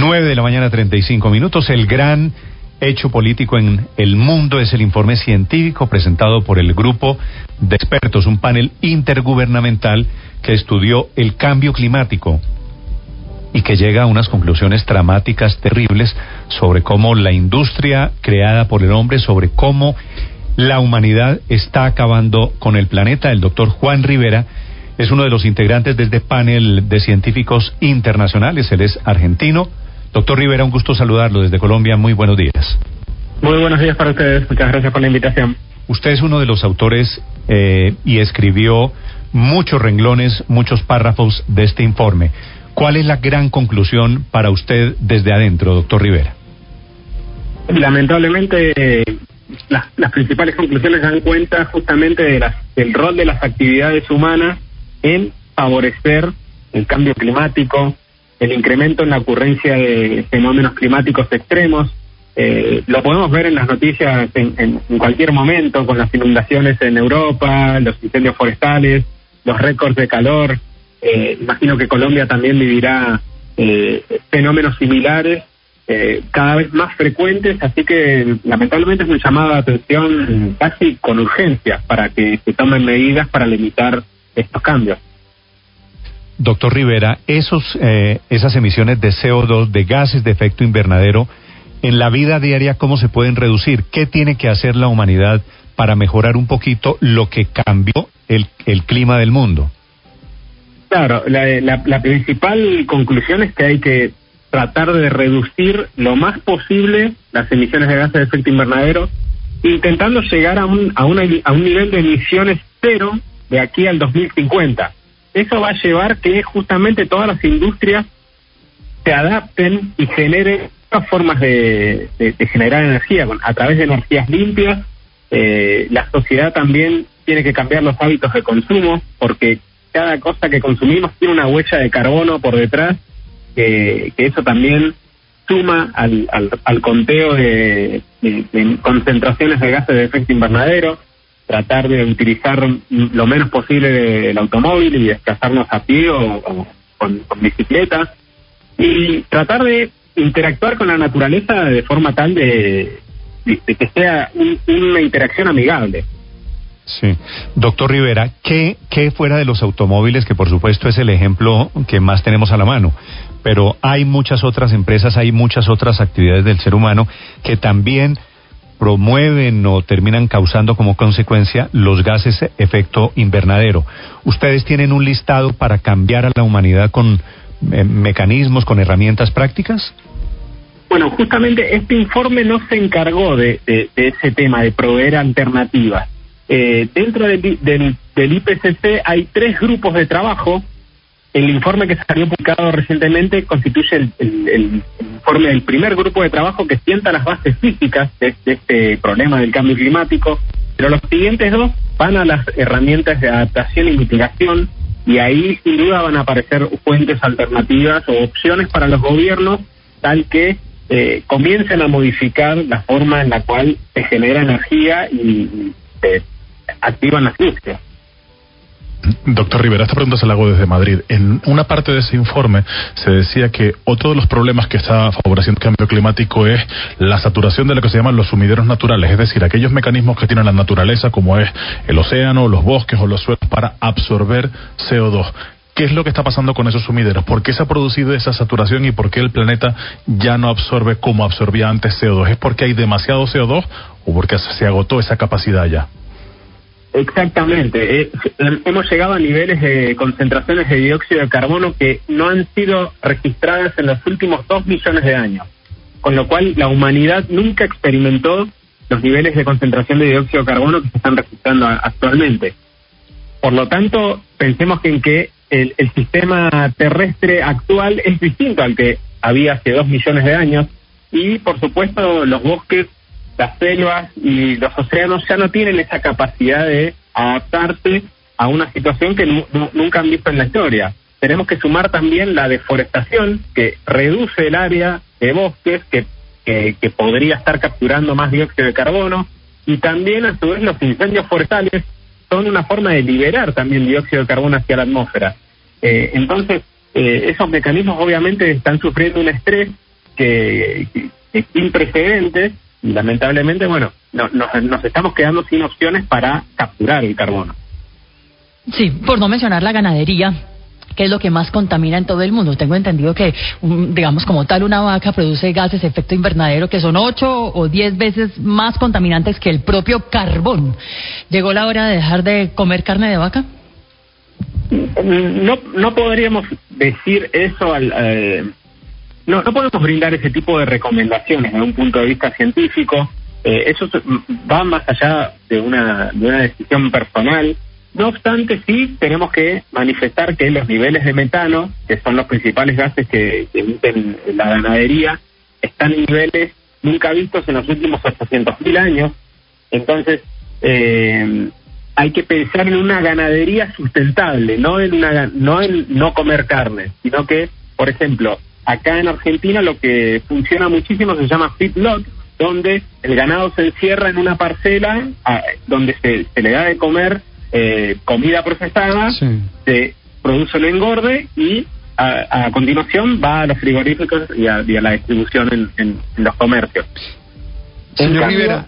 9:35 a.m. El gran hecho político en el mundo es el informe científico presentado por el grupo de expertos, un panel intergubernamental que estudió el cambio climático y que llega a unas conclusiones dramáticas, terribles, sobre cómo la industria creada por el hombre, sobre cómo la humanidad está acabando con el planeta. El doctor Juan Rivera es uno de los integrantes de este panel de científicos internacionales. Él es argentino. Doctor Rivera, un gusto saludarlo desde Colombia. Muy buenos días. Muy buenos días para ustedes. Muchas gracias por la invitación. Usted es uno de los autores y escribió muchos renglones, muchos párrafos de este informe. ¿Cuál es la gran conclusión para usted desde adentro, doctor Rivera? Lamentablemente, las principales conclusiones dan cuenta justamente del rol de las actividades humanas en favorecer el cambio climático, el incremento en la ocurrencia de fenómenos climáticos extremos. Lo podemos ver en las noticias en cualquier momento, con las inundaciones en Europa, los incendios forestales, los récords de calor. Imagino que Colombia también vivirá fenómenos similares, cada vez más frecuentes, así que lamentablemente es un llamado de atención casi con urgencia para que se tomen medidas para limitar estos cambios. Doctor Rivera, esas emisiones de CO2, de gases de efecto invernadero, en la vida diaria, ¿cómo se pueden reducir? ¿Qué tiene que hacer la humanidad para mejorar un poquito lo que cambió el clima del mundo? Claro, la principal conclusión es que hay que tratar de reducir lo más posible las emisiones de gases de efecto invernadero, intentando llegar a un nivel de emisiones cero de aquí al 2050. Eso va a llevar que justamente todas las industrias se adapten y generen nuevas formas de generar energía a través de energías limpias. La sociedad también tiene que cambiar los hábitos de consumo, porque cada cosa que consumimos tiene una huella de carbono por detrás, que eso también suma al conteo de concentraciones de gases de efecto invernadero. Tratar de utilizar lo menos posible el automóvil y desplazarnos a pie o con bicicleta, y tratar de interactuar con la naturaleza de forma tal de que sea una interacción amigable. Sí. Doctor Rivera, ¿qué fuera de los automóviles, que por supuesto es el ejemplo que más tenemos a la mano, pero hay muchas otras empresas, hay muchas otras actividades del ser humano que también promueven o terminan causando como consecuencia los gases efecto invernadero? ¿Ustedes tienen un listado para cambiar a la humanidad con mecanismos, con herramientas prácticas? Bueno, justamente este informe no se encargó de ese tema, de proveer alternativas. Dentro del IPCC hay 3 grupos de trabajo. El informe que salió publicado recientemente constituye el informe del primer grupo de trabajo que sienta las bases físicas de este problema del cambio climático, pero los siguientes 2 van a las herramientas de adaptación y mitigación, y ahí sin duda van a aparecer fuentes alternativas o opciones para los gobiernos, tal que comiencen a modificar la forma en la cual se genera energía y se activan las industrias. Doctor Rivera, esta pregunta se la hago desde Madrid. En una parte de ese informe se decía que otro de los problemas que está favoreciendo el cambio climático es la saturación de lo que se llaman los sumideros naturales, es decir, aquellos mecanismos que tiene la naturaleza, como es el océano, los bosques o los suelos, para absorber CO2. ¿Qué es lo que está pasando con esos sumideros? ¿Por qué se ha producido esa saturación y por qué el planeta ya no absorbe como absorbía antes CO2? ¿Es porque hay demasiado CO2 o porque se agotó esa capacidad ya? Exactamente. Hemos llegado a niveles de concentraciones de dióxido de carbono que no han sido registradas en los últimos 2 millones de años, con lo cual la humanidad nunca experimentó los niveles de concentración de dióxido de carbono que se están registrando actualmente. Por lo tanto, pensemos en que el sistema terrestre actual es distinto al que había hace 2 millones de años, y por supuesto los bosques, las selvas y los océanos ya no tienen esa capacidad de adaptarse a una situación que nunca han visto en la historia. Tenemos que sumar también la deforestación, que reduce el área de bosques, que podría estar capturando más dióxido de carbono, y también a su vez los incendios forestales son una forma de liberar también dióxido de carbono hacia la atmósfera. Entonces, esos mecanismos obviamente están sufriendo un estrés sin precedentes, y lamentablemente, bueno, nos estamos quedando sin opciones para capturar el carbono. Sí, por no mencionar la ganadería, que es lo que más contamina en todo el mundo. Tengo entendido que, digamos, como tal, una vaca produce gases de efecto invernadero que son 8 o 10 veces más contaminantes que el propio carbón. ¿Llegó la hora de dejar de comer carne de vaca? No podríamos decir eso no podemos brindar ese tipo de recomendaciones desde un punto de vista científico. Eso va más allá de una decisión personal. No obstante, sí tenemos que manifestar que los niveles de metano, que son los principales gases que emiten la ganadería, están en niveles nunca vistos en los últimos 800.000 años. Entonces, hay que pensar en una ganadería sustentable, no en no comer carne, sino que, por ejemplo, acá en Argentina lo que funciona muchísimo se llama feedlot, donde el ganado se encierra en una parcela donde se le da de comer comida procesada, sí. Se produce el engorde y a continuación va a los frigoríficos y a la distribución en los comercios. Señor Rivera,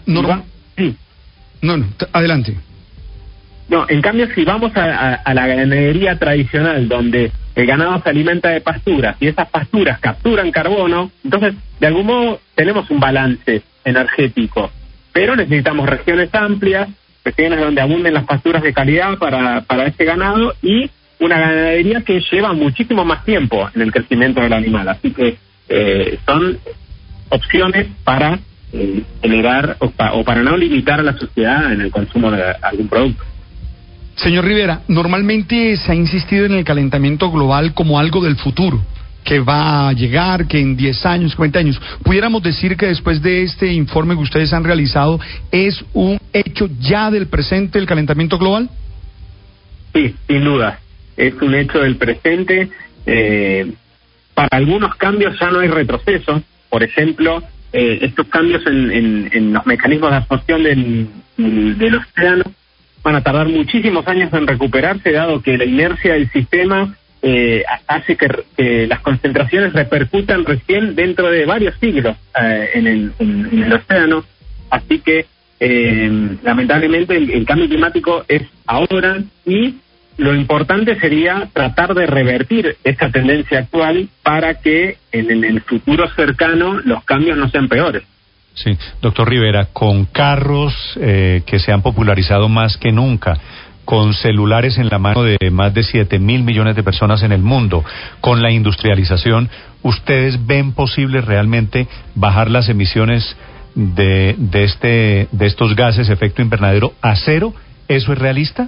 adelante. No, en cambio, si vamos a la ganadería tradicional, donde el ganado se alimenta de pasturas y esas pasturas capturan carbono, entonces, de algún modo, tenemos un balance energético, pero necesitamos regiones amplias, regiones donde abunden las pasturas de calidad para este ganado y una ganadería que lleva muchísimo más tiempo en el crecimiento del animal. Así que son opciones para generar o para no limitar a la sociedad en el consumo de algún producto. Señor Rivera, normalmente se ha insistido en el calentamiento global como algo del futuro, que va a llegar, que en 10 años, 50 años. ¿Pudiéramos decir que después de este informe que ustedes han realizado, es un hecho ya del presente el calentamiento global? Sí, sin duda. Es un hecho del presente. Para algunos cambios ya no hay retroceso. Por ejemplo, estos cambios en los mecanismos de absorción del océano van a tardar muchísimos años en recuperarse, dado que la inercia del sistema hace que las concentraciones repercutan recién dentro de varios siglos en el océano. Así que lamentablemente el cambio climático es ahora, y lo importante sería tratar de revertir esta tendencia actual para que en el futuro cercano los cambios no sean peores. Sí, doctor Rivera, con carros que se han popularizado más que nunca, con celulares en la mano de más de 7.000 millones de personas en el mundo, con la industrialización, ¿ustedes ven posible realmente bajar las emisiones de estos gases de efecto invernadero a cero? ¿Eso es realista?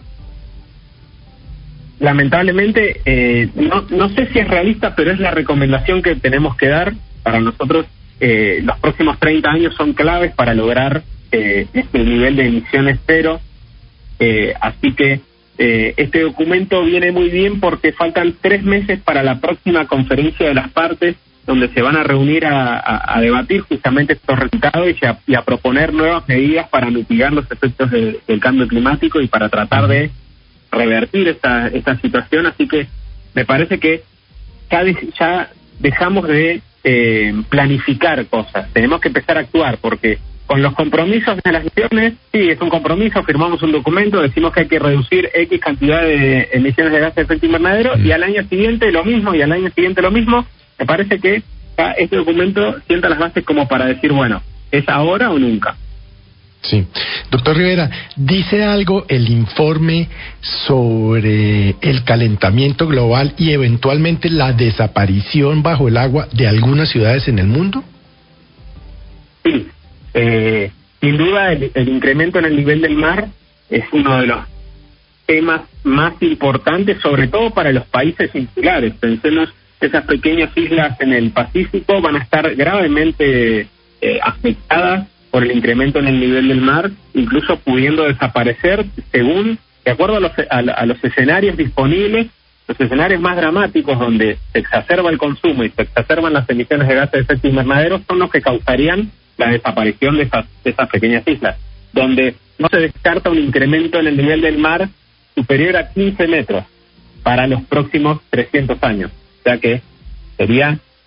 Lamentablemente, no sé si es realista, pero es la recomendación que tenemos que dar. Para nosotros, los próximos 30 años son claves para lograr este nivel de emisiones cero. Así que este documento viene muy bien porque faltan 3 meses para la próxima conferencia de las partes, donde se van a reunir a debatir justamente estos resultados y a proponer nuevas medidas para mitigar los efectos del cambio climático y para tratar de revertir esta situación. Así que me parece que ya dejamos de planificar cosas, tenemos que empezar a actuar, porque con los compromisos de las naciones, sí, es un compromiso, firmamos un documento, decimos que hay que reducir X cantidad de emisiones de gases de efecto invernadero, y al año siguiente lo mismo, y al año siguiente lo mismo. Me parece que este documento sienta las bases como para decir, bueno, ¿es ahora o nunca? Sí. Doctor Rivera, ¿dice algo el informe sobre el calentamiento global y eventualmente la desaparición bajo el agua de algunas ciudades en el mundo? Sí. Sin duda el incremento en el nivel del mar es uno de los temas más importantes, sobre todo para los países insulares. Pensemos, esas pequeñas islas en el Pacífico van a estar gravemente afectadas por el incremento en el nivel del mar, incluso pudiendo desaparecer de acuerdo a los escenarios disponibles. Los escenarios más dramáticos, donde se exacerba el consumo y se exacerban las emisiones de gases de efecto invernadero, son los que causarían la desaparición de esas pequeñas islas, donde no se descarta un incremento en el nivel del mar superior a 15 metros para los próximos 300 años. O sea que sería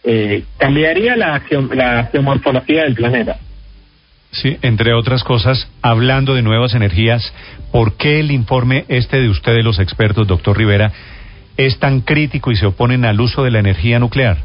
cambiaría la geomorfología del planeta. Sí, entre otras cosas, hablando de nuevas energías, ¿por qué el informe de ustedes, los expertos, doctor Rivera, es tan crítico y se oponen al uso de la energía nuclear?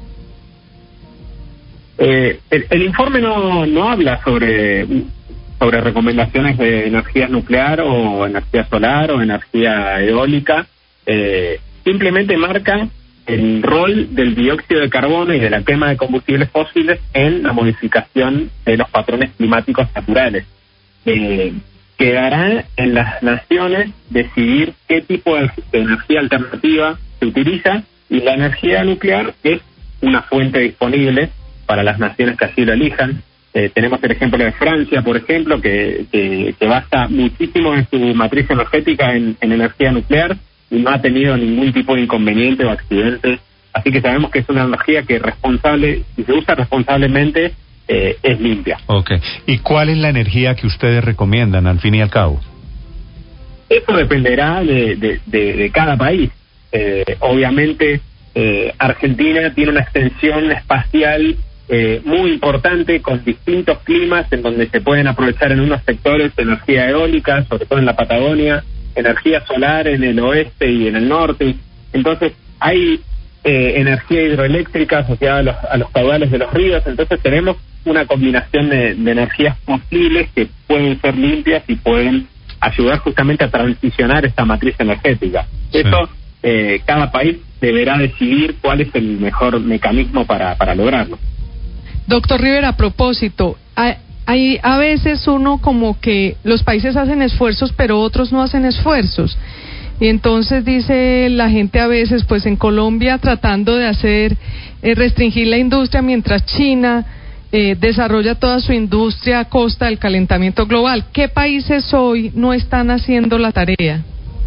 El informe no habla sobre recomendaciones de energía nuclear o energía solar o energía eólica. Simplemente marca el rol del dióxido de carbono y de la quema de combustibles fósiles en la modificación de los patrones climáticos naturales. Quedará en las naciones decidir qué tipo de energía alternativa se utiliza, y la energía nuclear es una fuente disponible para las naciones que así lo elijan. Tenemos el ejemplo de Francia, por ejemplo, que basa muchísimo en su matriz energética en energía nuclear y no ha tenido ningún tipo de inconveniente o accidente. Así que sabemos que es una energía que si se usa responsablemente, es limpia. Okay. ¿Y cuál es la energía que ustedes recomiendan, al fin y al cabo? Eso dependerá de cada país. Obviamente, Argentina tiene una extensión espacial muy importante, con distintos climas, en donde se pueden aprovechar en unos sectores energía eólica, sobre todo en la Patagonia, energía solar en el oeste y en el norte. Entonces hay energía hidroeléctrica asociada a los caudales de los ríos. Entonces tenemos una combinación de energías posibles que pueden ser limpias y pueden ayudar justamente a transicionar esta matriz energética. Sí. Eso cada país deberá decidir cuál es el mejor mecanismo para lograrlo. Doctor Rivera, a propósito, hay a veces uno como que los países hacen esfuerzos, pero otros no hacen esfuerzos. Y entonces dice la gente a veces, pues en Colombia tratando de restringir la industria, mientras China desarrolla toda su industria a costa del calentamiento global. ¿Qué países hoy no están haciendo la tarea?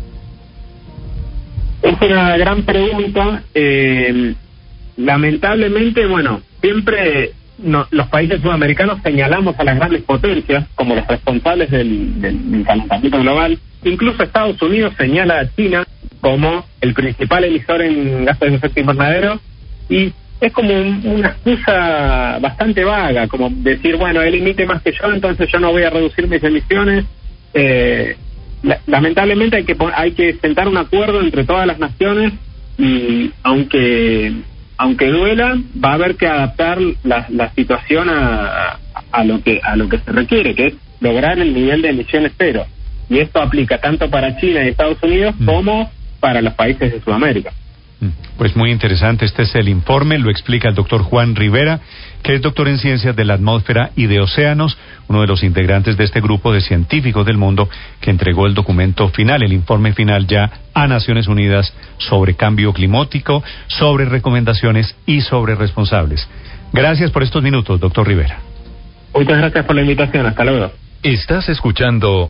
Es una gran pregunta. Lamentablemente, siempre los países sudamericanos señalamos a las grandes potencias como los responsables del calentamiento global. Incluso Estados Unidos señala a China como el principal emisor en gases de efecto invernadero, y es como una excusa bastante vaga, como decir, él emite más que yo, entonces yo no voy a reducir mis emisiones. Lamentablemente hay que sentar un acuerdo entre todas las naciones, y aunque duela, va a haber que adaptar la situación a lo que se requiere, que es lograr el nivel de emisiones cero. Y esto aplica tanto para China y Estados Unidos como para los países de Sudamérica. Pues muy interesante, este es el informe, lo explica el doctor Juan Rivera, que es doctor en Ciencias de la Atmósfera y de Océanos, uno de los integrantes de este grupo de científicos del mundo que entregó el documento final, el informe final ya a Naciones Unidas sobre cambio climático, sobre recomendaciones y sobre responsables. Gracias por estos minutos, doctor Rivera. Muchas gracias por la invitación, hasta luego. Estás escuchando